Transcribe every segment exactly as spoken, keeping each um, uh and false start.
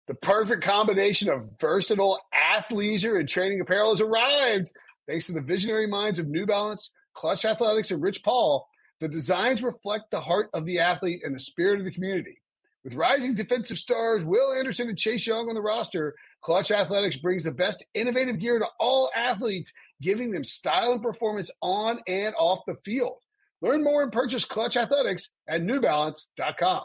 The perfect combination of versatile athleisure and training apparel has arrived. Thanks to the visionary minds of New Balance, Clutch Athletics, and Rich Paul, the designs reflect the heart of the athlete and the spirit of the community. With rising defensive stars Will Anderson and Chase Young on the roster, Clutch Athletics brings the best innovative gear to all athletes, giving them style and performance on and off the field. Learn more and purchase Clutch Athletics at new balance dot com.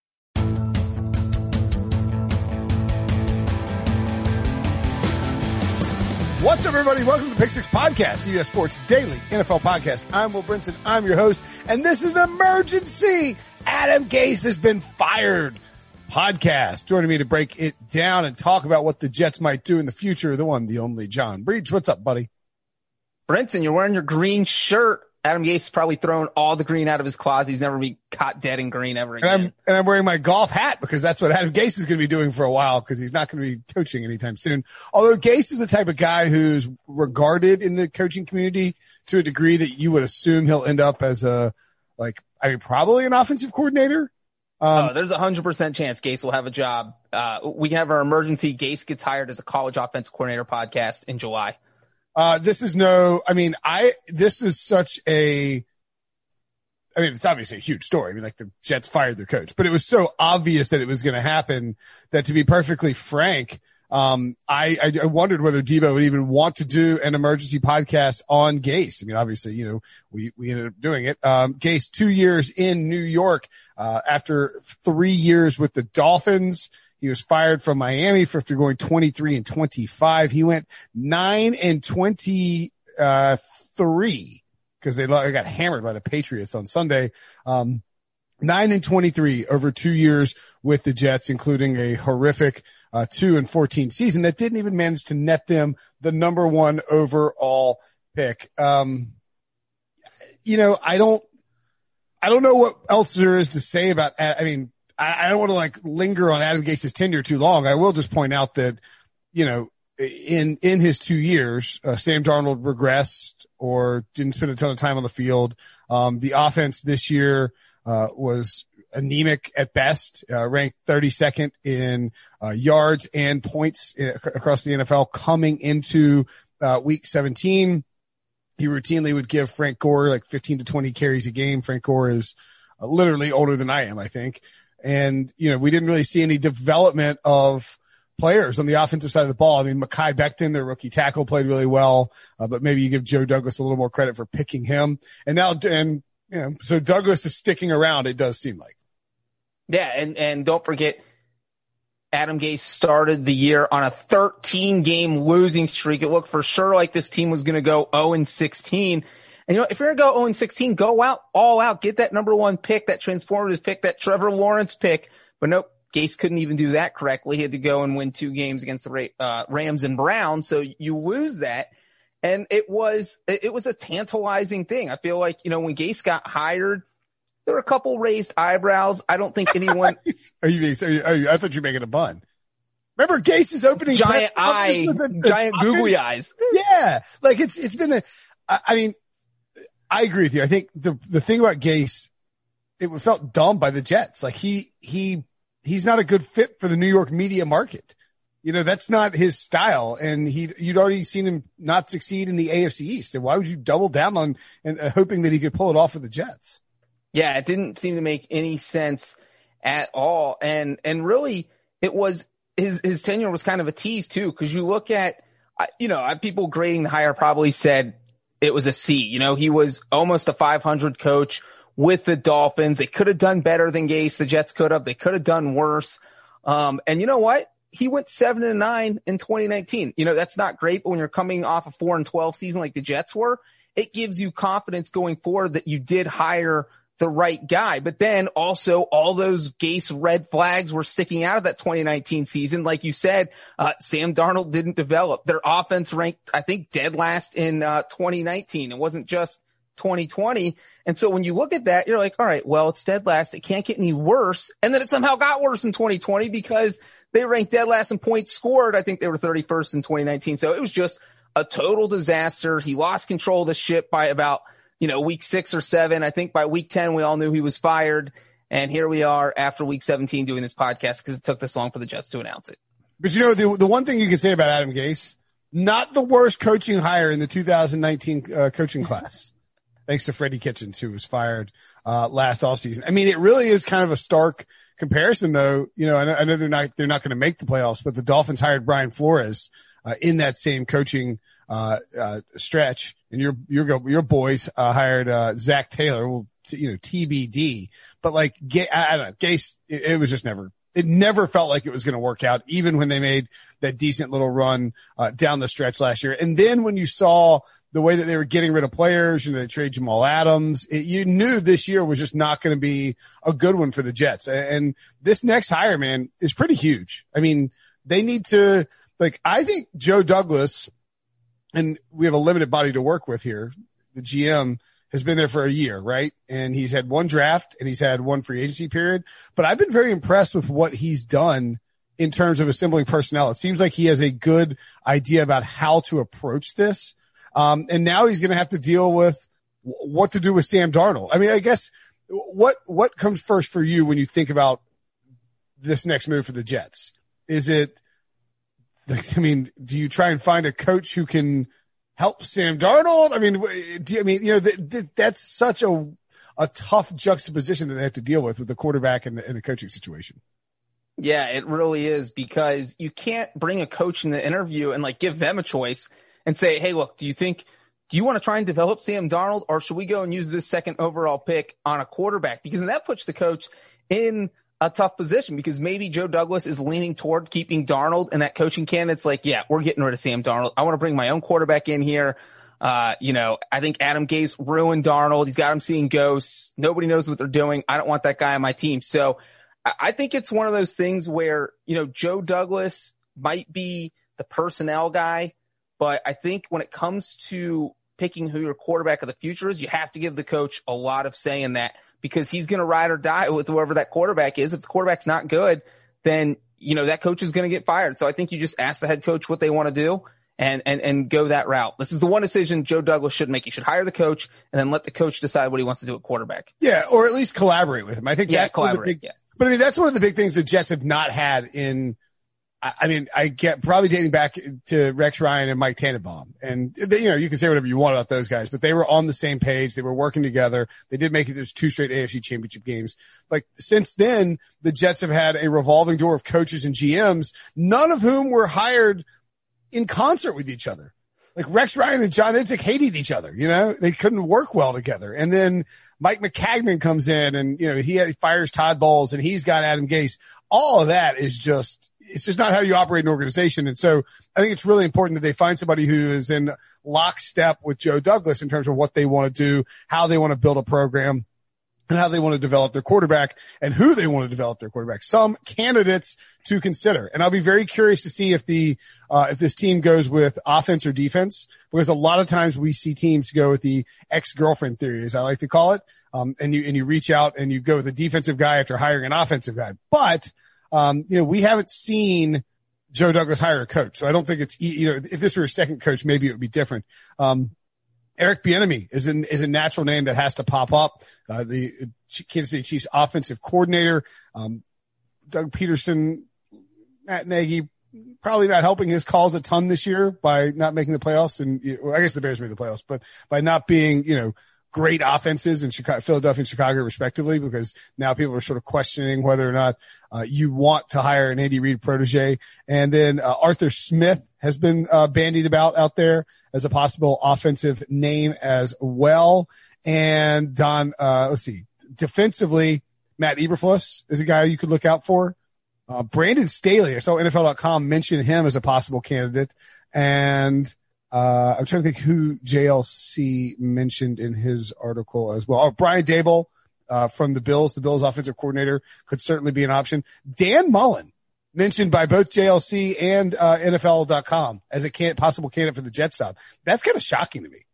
What's up, everybody? Welcome to the Pick Six Podcast, C B S Sports Daily N F L Podcast. I'm Will Brinson. I'm your host, and this is an emergency Adam Gase has been fired podcast. Joining me to break it down and talk about what the Jets might do in the future, the one, the only John Breach. What's up, buddy? Brinson, you're wearing your green shirt. Adam Gase has probably thrown all the green out of his closet. He's never been caught dead in green ever again. And I'm, and I'm wearing my golf hat because that's what Adam Gase is going to be doing for a while because he's not going to be coaching anytime soon. Although Gase is the type of guy who's regarded in the coaching community to a degree that you would assume he'll end up as a, like, I mean, probably an offensive coordinator. Um, oh, there's a hundred percent chance Gase will have a job. Uh, we can have our emergency Gase gets hired as a college offensive coordinator podcast in July. Uh, this is no, I mean, I, this is such a, I mean, it's obviously a huge story. I mean, like the Jets fired their coach, but it was so obvious that it was going to happen that, to be perfectly frank, um, I, I, I wondered whether Debo would even want to do an emergency podcast on Gase. I mean, obviously, you know, we, we ended up doing it. Um, Gase, two years in New York, uh, after three years with the Dolphins. He was fired from Miami for after going twenty-three and twenty-five. He went nine and twenty-three because they got hammered by the Patriots on Sunday. Um, nine and twenty-three over two years with the Jets, including a horrific uh, two and fourteen season that didn't even manage to net them the number one overall pick. Um, you know, I don't, I don't know what else there is to say about. I mean. I don't want to like linger on Adam Gase's tenure too long. I will just point out that, you know, in, in his two years, uh, Sam Darnold regressed or didn't spend a ton of time on the field. Um, the offense this year, uh, was anemic at best, uh, ranked thirty-second in, uh, yards and points in, across the N F L coming into, uh, week seventeen. He routinely would give Frank Gore like fifteen to twenty carries a game. Frank Gore is uh, literally older than I am, I think. And, you know, we didn't really see any development of players on the offensive side of the ball. I mean, Mekhi Becton, their rookie tackle, played really well, uh, but maybe you give Joe Douglas a little more credit for picking him. And now, and, you know, so Douglas is sticking around, it does seem like. Yeah, and, and don't forget, Adam Gase started the year on a thirteen game losing streak. It looked for sure like this team was going to go oh and sixteen. And, you know, if you're going to go oh and sixteen, go out, all out, get that number one pick, that transformative pick, that Trevor Lawrence pick. But nope, Gase couldn't even do that correctly. He had to go and win two games against the uh, Rams and Browns. So you lose that. And it was, it was a tantalizing thing. I feel like, you know, when Gase got hired, there were a couple raised eyebrows. I don't think anyone. are you being, are you, are you, I thought you were making a pun. Remember Gase's opening giant eye, the, the giant googly eyes. Yeah. Like it's, it's been a, I mean, I agree with you. I think the the thing about Gase, it felt dumb by the Jets. Like he he he's not a good fit for the New York media market. You know, that's not his style. And he you'd already seen him not succeed in the A F C East. So why would you double down on and uh, hoping that he could pull it off with the Jets? Yeah, it didn't seem to make any sense at all. And and really, it was his his tenure was kind of a tease too, because you look at, you know, people grading the hire probably said it was a C. You know, he was almost a five hundred coach with the Dolphins. They could have done better than Gase. The Jets could have. They could have done worse. Um, and you know what? He went seven and nine in twenty nineteen. You know, that's not great, but when you're coming off a four and twelve season like the Jets were, it gives you confidence going forward that you did hire the right guy. But then also all those Gase red flags were sticking out of that twenty nineteen season. Like you said, uh, Sam Darnold didn't develop. Their offense ranked, I think, dead last in uh, twenty nineteen. It wasn't just twenty twenty. And so when you look at that, you're like, all right, well, it's dead last. It can't get any worse. And then it somehow got worse in twenty twenty because they ranked dead last in points scored. I think they were thirty-first in twenty nineteen. So it was just a total disaster. He lost control of the ship by about, you know, week six or seven. I think by week ten, we all knew he was fired. And here we are after week seventeen doing this podcast because it took this long for the Jets to announce it. But you know, the the one thing you can say about Adam Gase, not the worst coaching hire in the two thousand nineteen uh, coaching class, thanks to Freddie Kitchens, who was fired uh last offseason. I mean, it really is kind of a stark comparison, though. You know, I know, I know they're not they're not going to make the playoffs, but the Dolphins hired Brian Flores uh, in that same coaching uh, uh stretch, and your your your boys uh, hired uh Zach Taylor. Well, you know, T B D. But like, I, I don't know, Gase, it, it was just never. It never felt like it was going to work out, even when they made that decent little run uh, down the stretch last year. And then when you saw the way that they were getting rid of players, you know, they trade Jamal Adams, it, you knew this year was just not going to be a good one for the Jets. And this next hire, man, is pretty huge. I mean, they need to, like, I think Joe Douglas, and we have a limited body to work with here, the G M, has been there for a year, right? And he's had one draft and he's had one free agency period, but I've been very impressed with what he's done in terms of assembling personnel. It seems like he has a good idea about how to approach this. Um, and now he's going to have to deal with what to do with Sam Darnold. I mean, I guess what, what comes first for you when you think about this next move for the Jets? Is it, I mean, do you try and find a coach who can help Sam Darnold? I mean, do you, I mean, you know, th- th- that's such a, a tough juxtaposition that they have to deal with with the quarterback and the, and the coaching situation. Yeah, it really is, because you can't bring a coach in the interview and like give them a choice and say, hey, look, do you think, do you want to try and develop Sam Darnold, or should we go and use this second overall pick on a quarterback? Because then that puts the coach in a tough position, because maybe Joe Douglas is leaning toward keeping Darnold, and that coaching candidate's like, yeah, we're getting rid of Sam Darnold. I want to bring my own quarterback in here. Uh, you know, I think Adam Gase ruined Darnold. He's got him seeing ghosts. Nobody knows what they're doing. I don't want that guy on my team. So I, I think it's one of those things where, you know, Joe Douglas might be the personnel guy, but I think when it comes to picking who your quarterback of the future is, you have to give the coach a lot of say in that, because he's going to ride or die with whoever that quarterback is. If the quarterback's not good, then, you know, that coach is going to get fired. So I think you just ask the head coach what they want to do and, and, and go that route. This is the one decision Joe Douglas should make. He should hire the coach and then let the coach decide what he wants to do at quarterback. Yeah. Or at least collaborate with him. I think yeah, that's collaborate. One of the big, yeah. But I mean, that's one of the big things the Jets have not had in, I mean, I get probably dating back to Rex Ryan and Mike Tannenbaum. And, they, you know, you can say whatever you want about those guys, but they were on the same page. They were working together. They did make it those two straight A F C championship games. Like, since then, the Jets have had a revolving door of coaches and G Ms, none of whom were hired in concert with each other. Like, Rex Ryan and John Idzik hated each other, you know? They couldn't work well together. And then Mike McCagnon comes in and, you know, he, he fires Todd Bowles and he's got Adam Gase. All of that is just, it's just not how you operate an organization. And so I think it's really important that they find somebody who is in lockstep with Joe Douglas in terms of what they want to do, how they want to build a program, and how they want to develop their quarterback, and who they want to develop their quarterback. Some candidates to consider. And I'll be very curious to see if the, uh, if this team goes with offense or defense, because a lot of times we see teams go with the ex-girlfriend theory, as I like to call it. Um, and you, and you reach out and you go with a defensive guy after hiring an offensive guy. But, Um, you know, we haven't seen Joe Douglas hire a coach, so I don't think it's, you know, if this were a second coach, maybe it would be different. Um, Eric Bieniemy is an, is a natural name that has to pop up. Uh, the Kansas City Chiefs offensive coordinator, um, Doug Peterson, Matt Nagy, probably not helping his cause a ton this year by not making the playoffs. And well, I guess the Bears made the playoffs, but by not being, you know, great offenses in Chicago, Philadelphia and Chicago respectively, because now people are sort of questioning whether or not uh, you want to hire an Andy Reid protege. And then uh, Arthur Smith has been uh, bandied about out there as a possible offensive name as well. And Don, uh, let's see, defensively, Matt Eberflus is a guy you could look out for. Uh, Brandon Staley, I saw N F L dot com mention him as a possible candidate. And Uh, I'm trying to think who J L C mentioned in his article as well. Oh, Brian Daboll, uh, from the Bills, the Bills offensive coordinator, could certainly be an option. Dan Mullen, mentioned by both J L C and, uh, N F L dot com as a can- possible candidate for the Jets job. That's kind of shocking to me.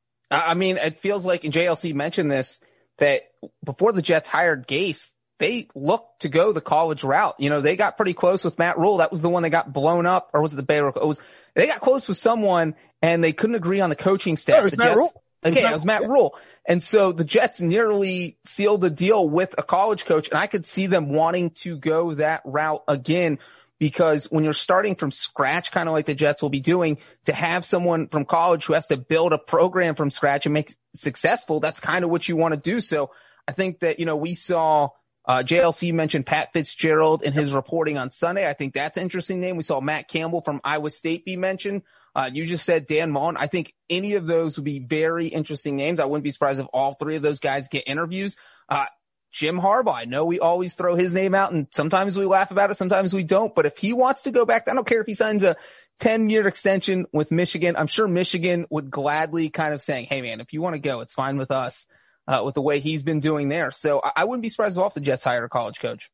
I mean, it feels like, and J L C mentioned this, that before the Jets hired Gase, they looked to go the college route. You know, they got pretty close with Matt Rule. That was the one that got blown up, or was it the Baylor? It was, they got close with someone and they couldn't agree on the coaching staff. No, it was the Matt Jets, Rule. It okay, was it was Matt Rule. And so the Jets nearly sealed a deal with a college coach, and I could see them wanting to go that route again. because when you're starting from scratch, kind of like the Jets will be doing, to have someone from college who has to build a program from scratch and make it successful, that's kind of what you want to do. So I think that, you know, we saw uh, J L C mentioned Pat Fitzgerald in his reporting on Sunday. I think that's an interesting name. We saw Matt Campbell from Iowa State be mentioned. Uh, you just said Dan Mullen. I think any of those would be very interesting names. I wouldn't be surprised if all three of those guys get interviews. Uh, Jim Harbaugh, I know we always throw his name out and sometimes we laugh about it, sometimes we don't. But if he wants to go back, I don't care if he signs a ten-year extension with Michigan. I'm sure Michigan would gladly kind of saying, hey, man, if you want to go, it's fine with us, uh, with the way he's been doing there. So I, I wouldn't be surprised if the Jets hire a college coach.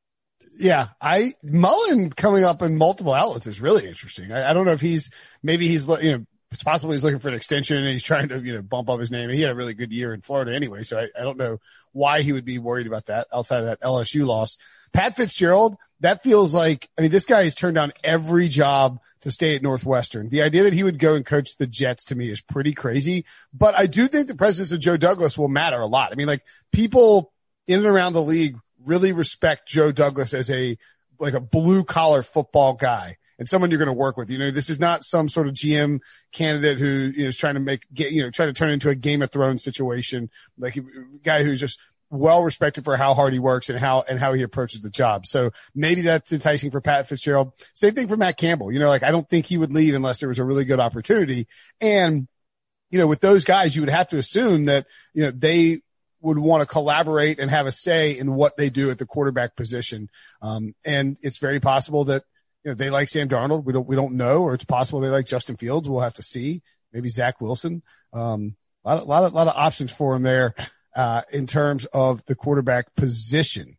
Yeah, I Mullen coming up in multiple outlets is really interesting. I, I don't know if he's maybe he's you know it's possible he's looking for an extension and he's trying to you know bump up his name. He had a really good year in Florida anyway, so I, I don't know why he would be worried about that outside of that L S U loss. Pat Fitzgerald, that feels like I mean this guy has turned down every job to stay at Northwestern. The idea that he would go and coach the Jets to me is pretty crazy, but I do think the presence of Joe Douglas will matter a lot. I mean, like people in and around the league really respect Joe Douglas as a, like a blue collar football guy and someone you're going to work with. You know, this is not some sort of G M candidate who you know, is trying to make, get, you know, try to turn into a Game of Thrones situation. Like a guy who's just well respected for how hard he works and how, and how he approaches the job. So maybe that's enticing for Pat Fitzgerald. Same thing for Matt Campbell. You know, like I don't think he would leave unless there was a really good opportunity. And, you know, with those guys, you would have to assume that, you know, they, would want to collaborate and have a say in what they do at the quarterback position. Um, and it's very possible that, you know, they like Sam Darnold. We don't, we don't know, or it's possible they like Justin Fields. We'll have to see. Maybe Zach Wilson. Um, a lot of, lot of, lot of options for him there, uh, in terms of the quarterback position.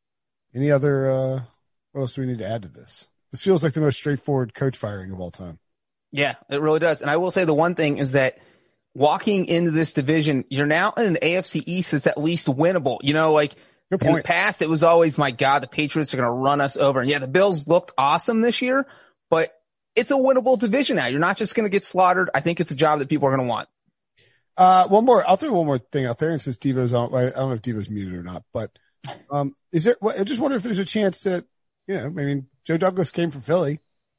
Any other, uh, what else do we need to add to this? This feels like the most straightforward coach firing of all time. Yeah, it really does. And I will say the one thing is that walking into this division, you're now in an A F C East that's at least winnable. You know, like in the past, it was always, my God, the Patriots are going to run us over. And yeah, the Bills looked awesome this year, but it's a winnable division now. You're not just going to get slaughtered. I think it's a job that people are going to want. Uh, one more, I'll throw one more thing out there. And since Devo's on, I don't know if Devo's muted or not, but, um, is there, I just wonder if there's a chance that, you know, I mean, Joe Douglas came from Philly.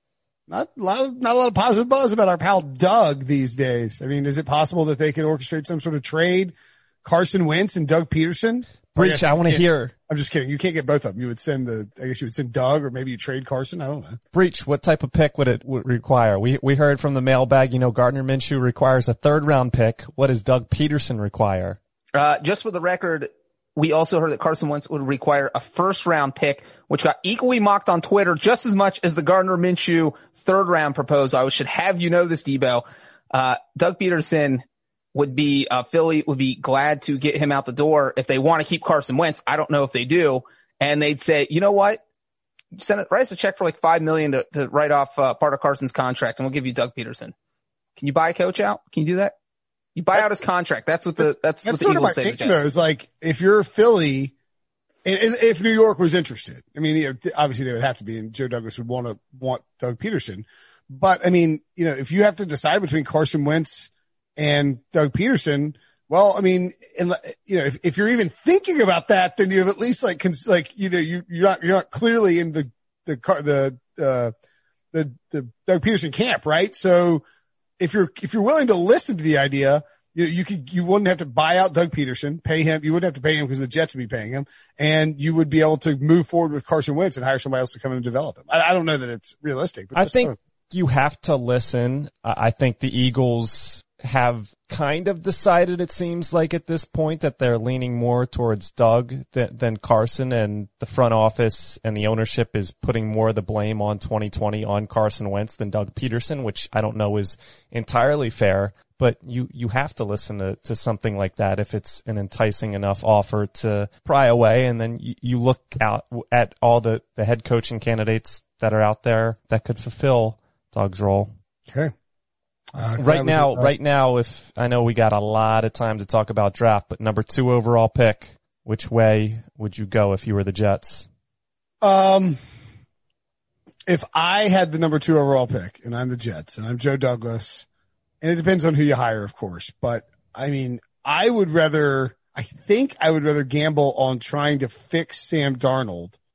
Not a lot of, not a lot of positive buzz about our pal Doug these days. I mean, is it possible that they could orchestrate some sort of trade? Carson Wentz and Doug Peterson? Breach, I, I want to hear. I'm just kidding. You can't get both of them. You would send the, I guess you would send Doug, or maybe you trade Carson. I don't know. Breach, what type of pick would it would require? We, we heard from the mailbag, you know, Gardner Minshew requires a third round pick. What does Doug Peterson require? Uh, just for the record, we also heard that Carson Wentz would require a first round pick, which got equally mocked on Twitter just as much as the Gardner Minshew third round proposal. I should have you know this, Debo. Uh, Doug Peterson would be, uh, Philly would be glad to get him out the door if they want to keep Carson Wentz. I don't know if they do. And they'd say, you know what? Send it, write us a check for like five million dollars to, to write off, uh, part of Carson's contract, and we'll give you Doug Peterson. Can you buy a coach out? Can you do that? You buy out his contract. That's what the, that's, that's what the Eagles say to Jets. Is like, if you're Philly, and, and if New York was interested, I mean, you know, obviously they would have to be, and Joe Douglas would want to want Doug Peterson. But I mean, you know, if you have to decide between Carson Wentz and Doug Peterson, well, I mean, and, you know, if, if you're even thinking about that, then you have at least like, cons- like, you know, you, you're not, you're not clearly in the, the car, the, uh, the, the Doug Peterson camp, right? So, If you're, if you're willing to listen to the idea, you, you could, you wouldn't have to buy out Doug Peterson, pay him. You wouldn't have to pay him because the Jets would be paying him, and you would be able to move forward with Carson Wentz and hire somebody else to come in and develop him. I, I don't know that it's realistic, but I think fun. You have to listen. I think the Eagles have kind of decided, it seems like at this point, that they're leaning more towards Doug than, than Carson, and the front office and the ownership is putting more of the blame on twenty twenty on Carson Wentz than Doug Peterson, which I don't know is entirely fair, but you, you have to listen to, to something like that if it's an enticing enough offer to pry away. And then you, you look out at all the, the head coaching candidates that are out there that could fulfill Doug's role. Okay. Uh, right now, uh, right now, if I know we got a lot of time to talk about draft, but number two overall pick, which way would you go if you were the Jets? Um, if I had the number two overall pick and I'm the Jets and I'm Joe Douglas, and it depends on who you hire, of course, but I mean, I would rather, I think I would rather gamble on trying to fix Sam Darnold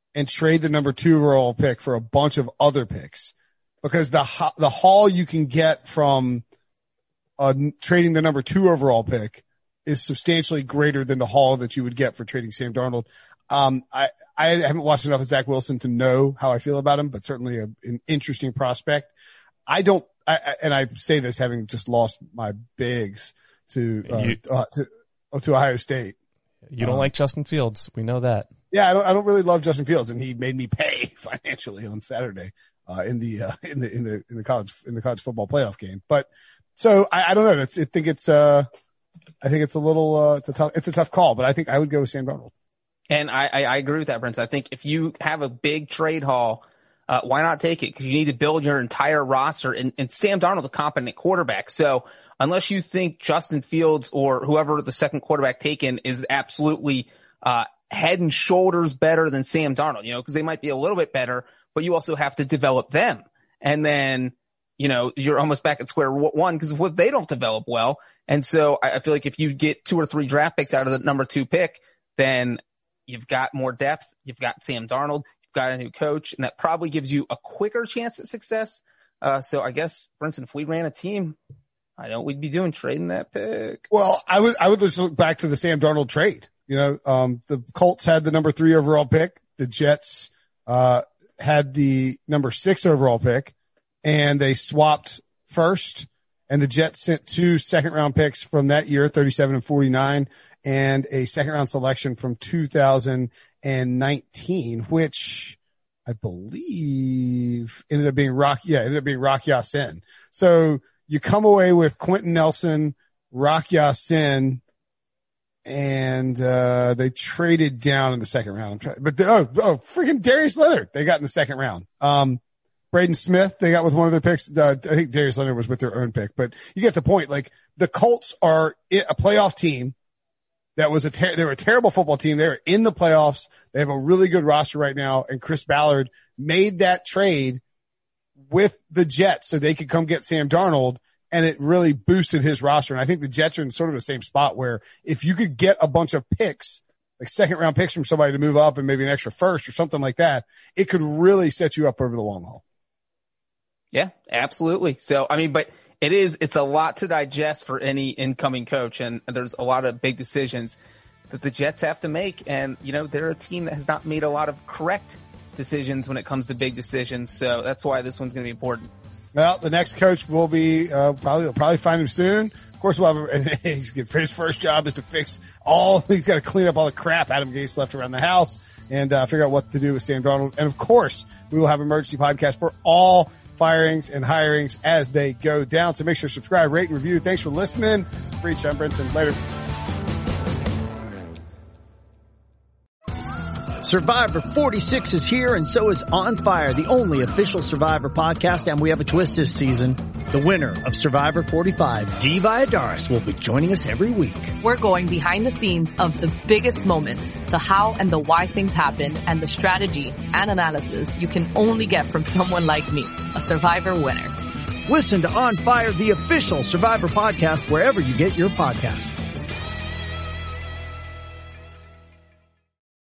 and trade the number two overall pick for a bunch of other picks, because the the haul you can get from uh, trading the number two overall pick is substantially greater than the haul that you would get for trading Sam Darnold. Um, I, I haven't watched enough of Zach Wilson to know how I feel about him, but certainly a, an interesting prospect. I don't, I, I, and I say this having just lost my bigs to, uh, you, uh to, to Ohio State. You don't um, like Justin Fields. We know that. Yeah, I don't, I don't really love Justin Fields, and he made me pay financially on Saturday, uh, in the, uh, in the, in the, in the college, in the college football playoff game. But so I, I don't know. That's, I think it's, uh, I think it's a little, uh, it's a tough, it's a tough call, but I think I would go with Sam Darnold. And I, I, I agree with that, Prince. I think if you have a big trade haul, uh, why not take it? Because you need to build your entire roster, and, and Sam Darnold's a competent quarterback. So unless you think Justin Fields or whoever the second quarterback taken is absolutely, uh, head and shoulders better than Sam Darnold, you know, because they might be a little bit better, but you also have to develop them. And then, you know, you're almost back at square one because what they don't develop well. And so I, I feel like if you get two or three draft picks out of the number two pick, then you've got more depth. You've got Sam Darnold. You've got a new coach, and that probably gives you a quicker chance at success. Uh, so I guess, for instance, if we ran a team, I know we'd be doing trading that pick. Well, I would, I would just look back to the Sam Darnold trade. You know, um, the Colts had the number three overall pick. The Jets, uh, had the number six overall pick, and they swapped first, and the Jets sent two second round picks from that year, thirty-seven and forty-nine, and a second round selection from two thousand nineteen, which I believe ended up being Rock. Yeah, ended up being Rock Ya-Sin. So you come away with Quentin Nelson, Rock Ya-Sin, and, uh, they traded down in the second round. But the, oh, oh, freaking Darius Leonard, they got in the second round. Um, Braden Smith, they got with one of their picks. Uh, I think Darius Leonard was with their own pick, but you get the point. Like, the Colts are a playoff team. That was a ter- they were a terrible football team. They were in the playoffs. They have a really good roster right now, and Chris Ballard made that trade with the Jets so they could come get Sam Darnold, and it really boosted his roster. And I think the Jets are in sort of the same spot where if you could get a bunch of picks, like second round picks from somebody to move up and maybe an extra first or something like that, it could really set you up over the long haul. Yeah, absolutely. So, I mean, but it is, it's a lot to digest for any incoming coach, and there's a lot of big decisions that the Jets have to make. And, you know, they're a team that has not made a lot of correct decisions when it comes to big decisions. So that's why this one's going to be important. Well, the next coach will be, uh, probably, we'll probably find him soon. Of course, we'll have, a, he's, his first job is to fix all, he's got to clean up all the crap Adam Gase left around the house and, uh, figure out what to do with Sam Darnold. And of course, we will have emergency podcast for all firings and hirings as they go down. So make sure to subscribe, rate, and review. Thanks for listening. Preach, I'm Brinson. Later. Survivor forty-six is here, and so is On Fire, the only official Survivor podcast, and we have a twist this season. The winner of Survivor forty-five, Dee Valladares, will be joining us every week. We're going behind the scenes of the biggest moments, the how and the why things happen, and the strategy and analysis you can only get from someone like me, a Survivor winner. Listen to On Fire, the official Survivor podcast, wherever you get your podcasts.